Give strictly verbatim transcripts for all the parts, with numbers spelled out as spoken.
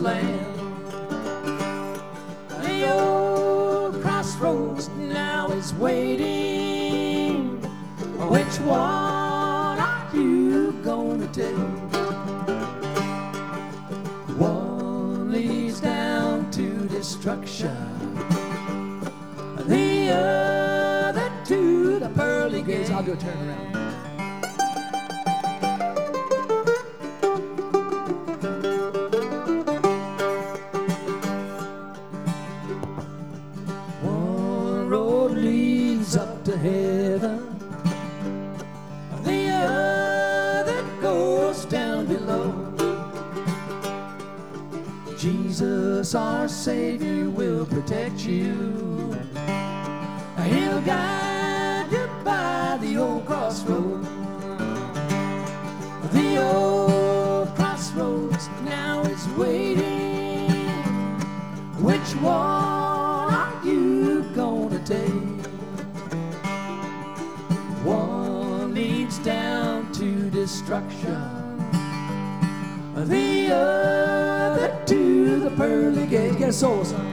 land. The old crossroads now is waiting. Which one are you gonna take? One leads down to destruction, the other to the pearly gates. I'll do a turn around. One road leads up to heaven, the other goes down below. Jesus, our Savior, will protect you. He'll guide you by the old crossroads. The old crossroads now is waiting. Which one are you gonna take? One leads down to destruction, the other to the pearly gates. Get a soul song.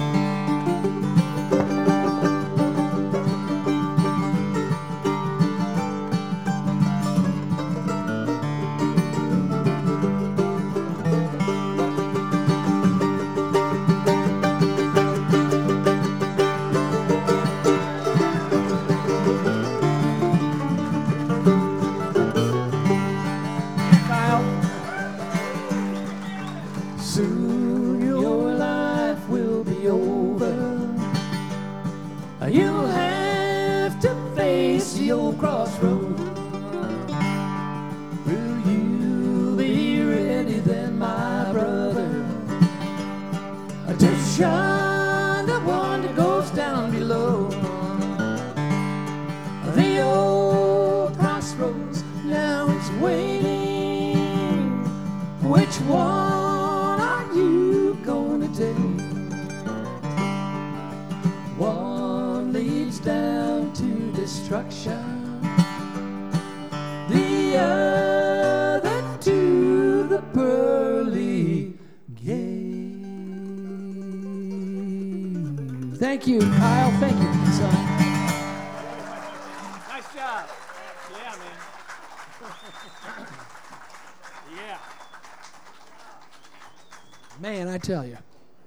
Soon your life will be over. You'll have to face the old crossroad. Will you be ready then, my brother, to shun the one that goes down below? The old crossroads now is waiting. Which one are you gonna take? One leads down to destruction, the other to the pearly gate. Thank you, Kyle. Thank you, son. Nice job. Yeah, man. Yeah. Man, I tell you.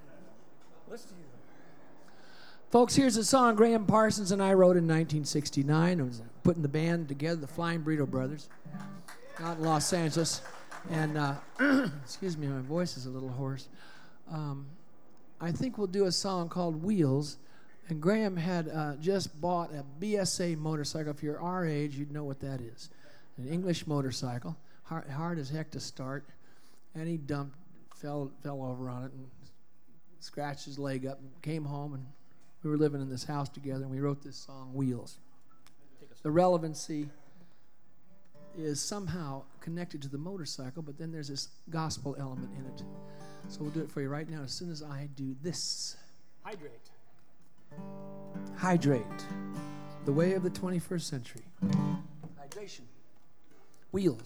Folks, here's a song Graham Parsons and I wrote in nineteen sixty-nine. I was putting the band together, the Flying Burrito Brothers, out in Los Angeles. And, uh, excuse me, my voice is a little hoarse. Um, I think we'll do a song called Wheels. And Graham had uh, just bought a B S A motorcycle. If you're our age, you'd know what that is. An English motorcycle, hard, hard as heck to start. And he dumped, fell, fell over on it and scratched his leg up and came home, and we were living in this house together, and we wrote this song, Wheels. The relevancy is somehow connected to the motorcycle, but then there's this gospel element in it. So we'll do it for you right now as soon as I do this. Hydrate. Hydrate. The way of the twenty-first century. Hydration. Wheels.